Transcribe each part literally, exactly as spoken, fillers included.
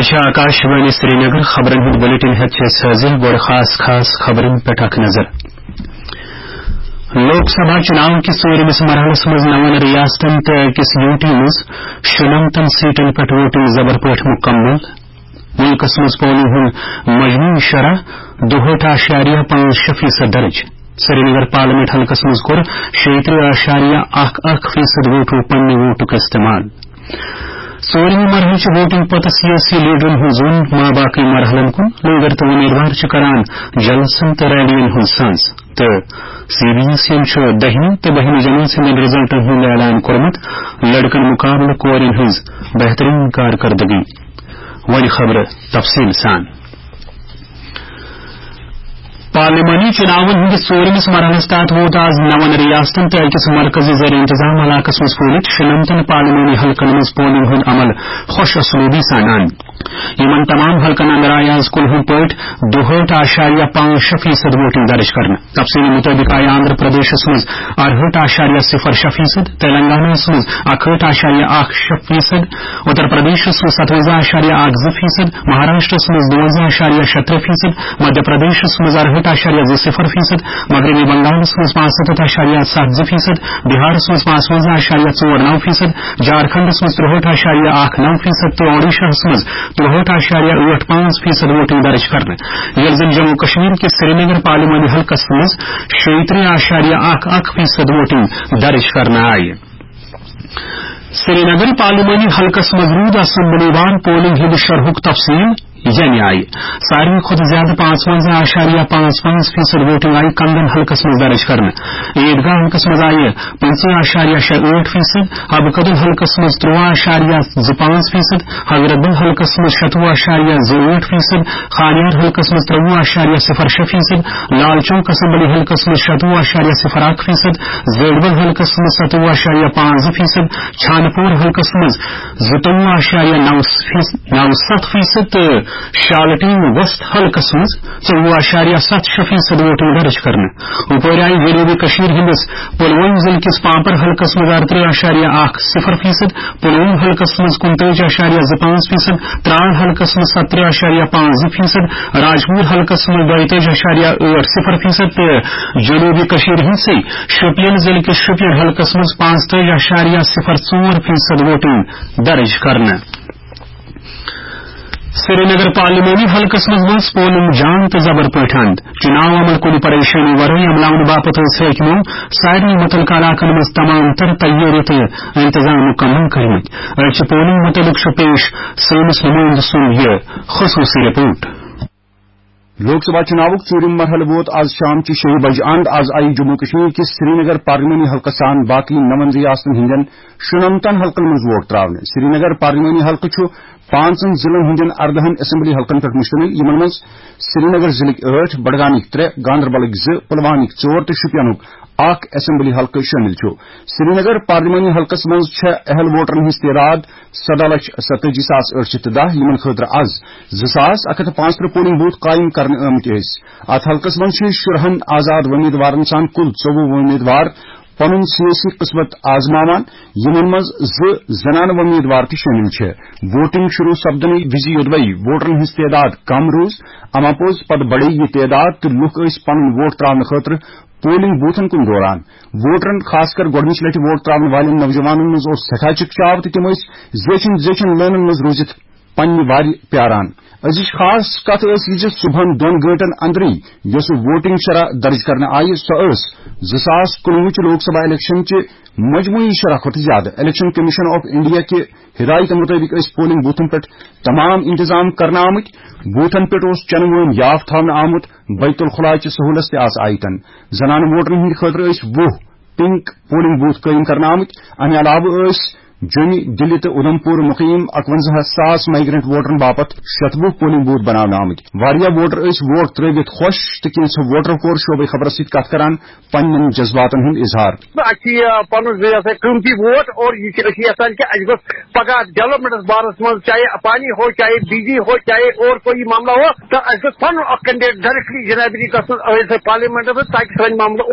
आकाशवाणी श्रीनगर खबरन हूं बुलेटिन हाजिर गोड़ खास खास खबरन पे टक नजर लोकसभा चुनाव की ژوٗرمِس مرحلس मज नवन रियासतन तो अकिस यूटी मज शुनमतन सीटन पे वोटिंग जबर पे मुकम्मल मुल्कस मज पोलिंग हूं मजमू शरह दुहठ आशारिया पांच शे फीसद दर्ज श्रीनगर पार्लियामेंट हल्कस मज कोर शेत्र आशारिया अख अख फीसद वोटो पन्ने वोटुक इस्तेमाल ژوٗرمہِ مرحلہ वोटिंग पत सियासी लीडरन हूं जोन मा बाकी मरहलन कुन लोगर तो उम्मीदवार करान जलसन तो रैलियन हूं सांस तो सीबीएसईन दहमी तो बहमी जमात हंद रिजल्टन हूं ऐलान कोरमत लड़कन मुकाबले कोरिन हंज बेहतरीन कारकर्दगी वन खबर तफसील सान पार्लिमानी चुनावन हंदिस ژوٗرمِس مرحلس तहत वोट आज नवन रियासतन तो अकिस मरकजी ज़र इंतजाम इलाकस मज फोलित शुनमतन पार्लिमानी हल्कन मज पोलिंग हंद अमल खुश असलूबी सान यमन तमाम हल्कन अंदर आय आज कुल हूं पट दुहठ आशारिया पांच शे फीसद वोटिंग दर्ज करने तफसील मुताबिक आय आंध्र प्रदेश मज अड़हठ आशारिया सिफर शे फीसद तेलंगाना मज अखठ आशारिया अख शे फीसद उत्तर प्रदेश मज सतवंजा आशारिया अख ज फीसद महाराष्ट्र मज दुवंजा आशारिया शत्र फीसद मध्य प्रदेश मज अड़हठ आशारिया ज सिफर फीसद मगरबी बंगाल मज पांसठ आशारिया सात ज फीसद बिहार मज पांचवंजा आशारिया चौर नौ फीसद झारखंड मज त्रुहठ आशारिया अख नौ फीसद तो ओडिशा मज त्रुहठ आशारिया ठ पांच फीसद वोटिंग दर्ज करने यह जन जम्मू कश्मीर के श्रीनगर पार्लिमानी हल्कस मज शेत्र आशारिया अख अख फीसद वोटिंग दर्ज करना आई श्रीनगर पार्लिमानी हल्कस मजरूद असम्बलीवार पोलिंग हिंद शरहुक तफसील यानी आई सारे खुद ज्यादा पांचवंजा आशारिया पांच पांच फीसद वोटिंग आई कंदन हल्कस मज दर्ज करने ईदगाह हल्कस मज आई पंच आशारिया शे ठ फीसद अबकदुल हल्कस मज त्रुआ आशारिया ज पांच फीसद हजरतबल हल्कस मज शतवु आशारिया ज ठ फीसद खानियार हल्कस मज त्रुआ आशारिया सिफर शे फीसद लाल चौक असम्बली हल्कस मज शतवु आशारिया सिफर अख फीसद जेडबल हल्कस मज सतवु आशारिया पांच फीसद छानपुर हल्कस मज जतवु आशारिया नौ सत फीसद शालटीन वस्त हल्कस मज चौवह आशारिया सत शे फीसद वोटिंग दर्ज करने ऊपर आई जनूबी कशीर हिंदस पुलवम जिले किस पांपर हल्कस मज अड़तरे आशारिया अख सिफर फीसद पुलवम हल्कस मज कुंतज आशारिया ज पांच फीसद त्राण हल्कस मज सत्रह आशारिया पांच फीसद राजपुर हल्कस मज दोतज आशारिया ठ सिफर फीसद तो जनूबी कशीर हिंदसे शोपियन जिले के शोपियन हल्कस मज पांचतज आशारिया सिफर चौर फीसद वोटिंग दर्ज करने श्रीनगर पार्लिमानी हल्कस मज मज पोलिंग जान तो जबर पठंद चुनाव अमल कुल परेशानी वरई अमलावन बापत हकमो सारी मुतलका इलाकन मज तमाम तर तैयारी इंतजाम मुकम्मल कर पोलिंग मुतलिक पेश सोनस नुमाइंद सुन यह खसूसी रिपोर्ट लोकसभा चुनाव ژوٗرِم मरहल वोत आज शाम ची शे बज अंद आज आई जम्मू कश्मीर किस श्रीनगर पार्लिमानी हल्कसान बाकी नवन रियासतन हिंदन शुनमतन हल्कन मज वोट त्रावने श्रीनगर पार्लिमानी हल्क पांचन जिलन हंदन अर्दहन असेंबली हल्कन पे मुश्तमिल यमन मज श्रीनगर जिले ठ बडगामिक त्रे गांदरबलक ज पुलवामिक चौर तो शुपियानुक अख असेंबली हल्क शामिल श्रीनगर पार्लिमानी हल्कस मज अहल वोटरन हज तादाद सदा लक्ष सतजी सास आठ शत दह यमन खतर आज जसास अख पांच त्रे पोलिंग बूथ कायम करने आमत अत हल्कस मज शुरहन आजाद उम्मीदवार सान कुल चौवह उम्मीदवार पनुन सियासी किस्मत आजमावान यमन मज ज जनान उम्मीदवार ति शामिल वोटिंग शुरू सपदन विज योदवई वोटरन हज तादाद कम रूज अमापोज पद बढ़े यह तादाद तो लुक पन वोट त्रावन खतर पोलिंग बूथन कुन दौरान वोटरन खासकर गोडनिच लटि वोट त्रावन वाले नौजवानों मज सठा चिकचाव तो तिम जेचन जेचन लाइनन मज रूजित पन्ने वारि प्यारान अजिच खास कथ यह सुबह दोन गंटन अंदर यस वोटिंग शरह दर्ज करने आई सह जसास कुनवुच लोकसभा इलेक्शन च मजमूई शरह खुद ज्यादा इलेक्शन कमीशन ऑफ इंडिया के हिदायत मुताबिक पोलिंग बूथन पे तमाम इंतजाम करना आमत बूथन पे चन वोन याफ थावन आमुत बैतुल खुला सहूलत तस आयतन जनान वोटरन हंद खतर वह पिंक पोलिंग बूथ कायम करना आमत अमे अलाव जम्मू दिल्ली तो उधमपुर मुकीम अकवंजा सास माइग्रेंट वोटरन बापत शतवु पोलिंग बूथ बनाने आमत वारिया वोटर वोट त्रवित खुश तो कैंस वोटर कोर शोबे खबर सत कत करान पन्न जज्बातन हंद इजहार पन कीमती वोट और यहां कि पगह डेवलपमेंट बारस मज चाहे पानी हो चाहे बिजली हो चाहे और कोई मामला हो तो पन कैंडिडेट डायरेक्टली जनाबी गसन पार्लियामेंट ताकि सान मामला उबार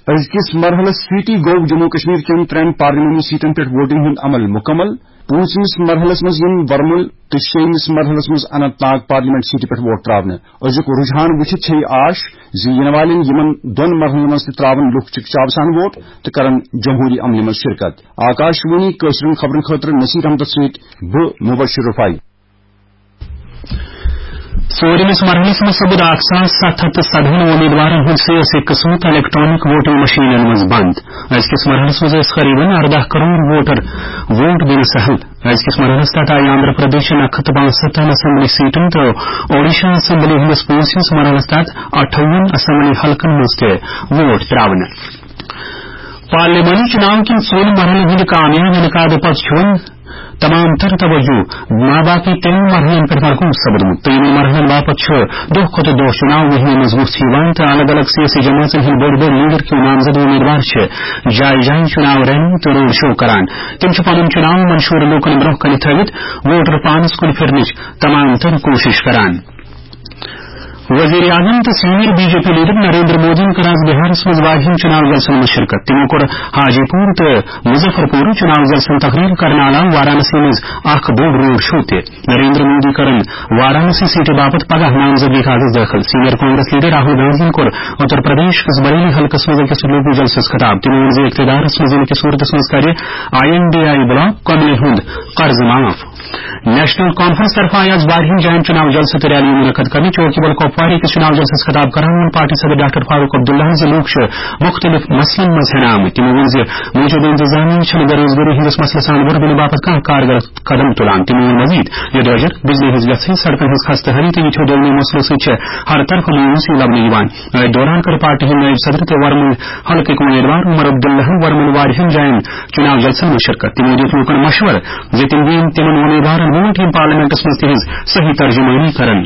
अजकिस मरहलस सीटी गो जम्मू कश्मीर केन त्रेन पार्लियामेंटी सीटन पे वोटिंग हुंद अमल मुकम्मल पूंचमिस मरहलस मज यम वर्मुल तो शेमिस मरहलस मज अनंतनाग पार्लियामेंट सीट पे वोट त्रावने अजुक रुझान वुचित छे आश जि यिन वालेन यमन दोन मरहलन मज त्रावन लुक चिकचाव सान वोट तो करन जमहूरी अमल मज शिरकत आकाशवाणी कशरन खबरन खतर नसीर अहमद सईद ब मुबशिर रफाई ژوٗرِمِس مرحلس منٛز سپُد اکھ ساس ستھ ہتھ تہٕ سدہن امیدوارن ہُنٛد سیٲسی قٕسمت الیکٹرانک ووٹنگ مشینن منٛز بند أزکِس مرحلس منٛز ٲسۍ قریباً اردہ کروڑ ووٹر ووٹ دِنہٕ سہل أزکِس مرحلس تحت آیہِ آندھرا پردیشن اکھ ہتھ تہٕ پانٛژستتھن اسمبلی سیٹن تہٕ اوڈیشا اسمبلی ہٕنٛدِس پوٗنٛژمِس مرحلس تحت اٹھوُہن اسمبلی حلقن منٛز تہِ ووٹ تراونہٕ پارلیمانی چُناو کٮ۪ن ژۄن مرحلن ہٕنٛدِ کامیاب انعقاد پتہٕ چھُ تمام تر توجہ ماباقی تین مرحلن پہ مرکوز سپدمت تو یمن مرحلن باپت دہ کھت دہ چناو مہم مضبوط تو الگ الگ سیاسی جماعتن ہند بڑ بڑ لیڈر کی نامزد امیدوار جائے جائے چناو ریلی تو روڈ شو کران تم پن چناو منشور لوکن برہ کن تھوت ووٹر پانس کن پھرنچ تمام تر کوشش کران وزیر اعظم تو senior B J P leader Narendra Modi کر آز بہارس مز واریاہن چناو جلسن مز شرکت تمو کور حاجی پور تو مظفر پور چناو جلسن تقریر کرنے علاوہ وارانسی مز اخ بوڑ روڈ شو تہ نریندر مودی کرن وارانسی سیٹ باپت پگہ نامزدگی کاغذ داخل سینئر کانگریس لیڈر راہل گاندھی کور اتر پردیش کس بریلی حلقس مز اکس لوگو جلسس خطاب تمو ون اقتدارس مز ان کی صورت مز کر I N D I bloc قومی ہند قرض معاف نیشنل کانفرنس طرف آز واریاہن جائن چناو جلسہ تو ریلی منعقد کرنے چوکی بل کپواری کے چناو جلسس خطاب کران پارٹی صدر ڈاکٹر فاروق عبداللہ سے لوگ مختلف مسئلن مز ہین آمت تمو ون موجودہ انتظامیہ چھ بےروزگاری ہندس مسئلہ سان وربن باپت کھانا کارگر قدم تلان تمو ون مزید یہ درجر بجلی ہز گھن سڑکن ہز خستہ حالی تو یہ دونوں مسئلوں سے ہر طرف مایوسی لبنہ دوران کر پارٹی ہند نائب صدر تو ورمن حلقے امیدوار عمر عبداللہ ورمن واریاہن جائن چناو جلسن میں شرکت تمو دیت لوکن مشور زِ تم دین تمن امیدوارن ووٹ یم پارلیمنٹس مز تہذ صحیح ترجمانی کرن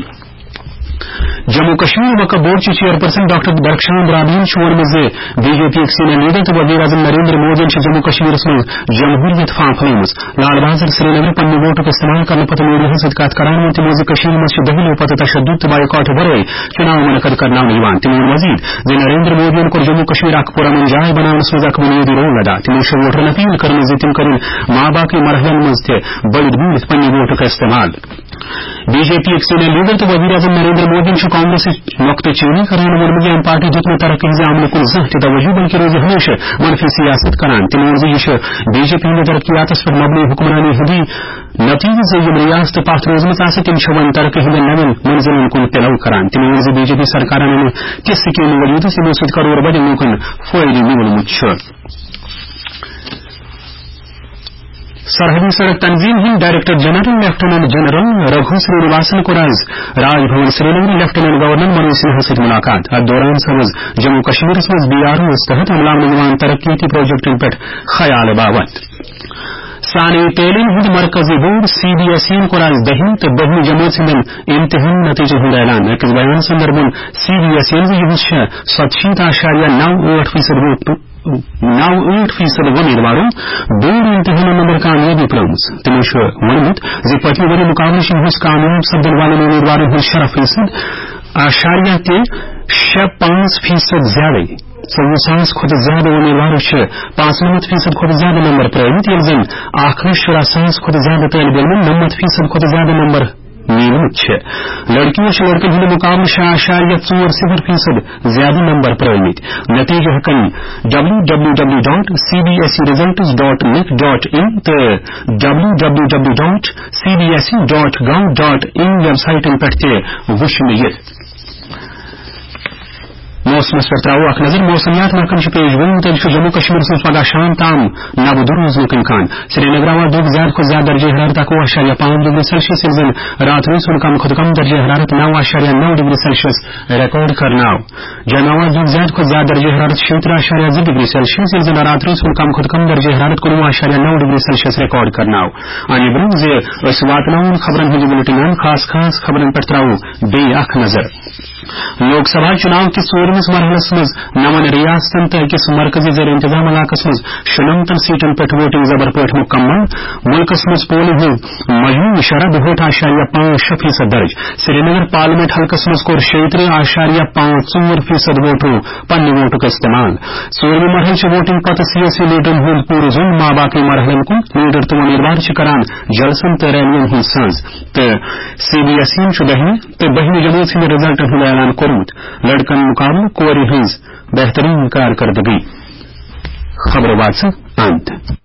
جموں کشمیر وقف بورڈ کی چیئرپرسن ڈاکٹر درخشان رابین ون B J P senior leader تو وزیر اعظم نریندر مودی جموں کشمیر من جمہوریت فام پھلمت لال بازر سری نگر پنہ ووٹک استعمال کرنے پتہ میڈیا ست کت کران تمو مز دہلی پتہ تشدد تو بائیکاٹ ورائے چناو منعقد کرنا تمو مزید زِ نریندر مودی کور جموں کشمیر اخ پرامن جائے بناس مز اخ بنیادی رول ادا تمو ووٹرن اپیل کرن زِ تم کرن ما باقی مرحلن مز تہ بڑھ بڑھ پنہ ووٹک استعمال B J P senior leader تو وزیر اعظم نریندر مودی کانگریس نقطہ چینی کران ووٚنمُت پارٹی دیت ترقی ہز عمل کن زانٛہہ تہِ توجہ بلکہ روز ہمیشہ منفی سیاست کران تمو ووٚن زِ یہ بی جے پی ہند ترقیاتس پہ مبنی حکمرانی ہندی نتیجہ زِ یم ریاست پتھ روزمژ آسہِ تم وۄنۍ ترقی ہندین نوین منزلن کن پلو کران تمو ووٚن زِ بی جے پی سرکارن انہِ تِژھ سکیمہٕ وجوٗدس یمو سۭتۍ کرور بدین لوٗکن فٲیدٕ میوٗلمُت چھُ سرحدی سڑک تنظیم ہند director general lieutenant general Raghu Srinivasan کور آز Raj Bhavan Srinagar lieutenant governor Manoj Sinha ست ملاقات ات دوران سمز جموں کشمیر مز بی آر اوس تحت عملان یوان ترقیاتی پروجیکٹن پہ خیال باوت ثانوی تعلیم ہند مرکزی board C B S E کور آز دہمی تو بہمی جماعت ہندین امتحان نتیجہ ہند اعلان اکس بیان سندربن سی بی ایس ای یہز ستشیت اشاریہ نو ٲٹھ فیصد ووٹ نو ٲٹھ فیصد ومیدواروں بورڈ امتحان نمبر کامیابی پلمت تمو وونمت زِ پتمہ ؤری مقابلہ ہز کامیاب سپدن والن امیدوارن ہند شرح فیصد اشاریہ تہ شے پانچ فیصد زیادہ ژوٚوُہ ساس کھۄتہٕ زیادٕ امیدوارو پانژھ نمتھ فیصد کھۄتہٕ زیادٕ نمبر پرٲومٕتۍ ییٚلہِ زن اکھ لچھ شُراہ ساس کھۄتہٕ زیادٕ طٲلبہِ علمن نمتھ فیصد کھۄتہٕ زیادٕ نمبر میلمت لڑکیوں لڑکن ہند مقابلہ شے اشاریہ ژور صفر فیصد زیادہ نمبر پرٲومٕتۍ نتیجہ ہیکن W W W dot C B S E results dot nic dot in تو W W W dot C B S E dot gov dot in ویب سائٹن پہ تہ وچھنہٕ یِتھ موسمس پہ ترو اخ نظر موسمیات محکم پیش گوئی مطابق جموں کشمیر سے پگہ شام تام نبود روزنک امکان سری نگر دھوپ زیادہ کھت زیادہ درجہ حرارت اکوہ اشاریہ پانچ ڈگری سیلسیس یل زن رات روز کم کھت کم درجہ حرارت نو اشاریہ نو ڈگری سیلسیس ریکارڈ کرنا جامع دھوپ زیادہ کھت زیادہ درجہ حرارت شیترہ اشاریہ زٕ ڈگری سیلسیس یل زن رات روز کم کھت کم درجہ حرارت کنوہ اشاریہ نو ڈگری سیلسیس ریکارڈ کرنا امہ برونٛہہ زِ أسۍ واتناوون خبرن ہٕنٛدِ بُلٹنن خاص خاص خبرن پٮ۪ٹھ ترٛاوو بیٚیہِ اکھ نظر लोकसभा चुनाव किस षोलहवें मरहलस मज नवन रियासतन तो अकिस मरकजी ज़ेर इंतजाम इलाकस मज शुनमतन सीटन पे वोटिंग जबर पे मुकम्मल मुल्कस मज पोलिंग मजमू शरह वोट आशारिया पांच फीसद दर्ज श्रीनगर पार्लियामेंट हल्कस मज कोर शेतरे आशारिया पांच चौर फीसद वोटों पन्नी वोटों का इस्तेमाल षोलहवें मरहल च वोटिंग पत सियासी लीडर हुंद पूर जुन माँ बाकी मरहलन को लीडर तो निर्वार करान जलसन तो रैलियन हुंद सांस तो सीबीएसई च बहनी तो बहनी जमूत से रिजल्ट हुंद ऐलान कोरमुत लड़कन मुकाबले कोरी हंस बेहतरीन कारकर्दगी खबर वाच अंत।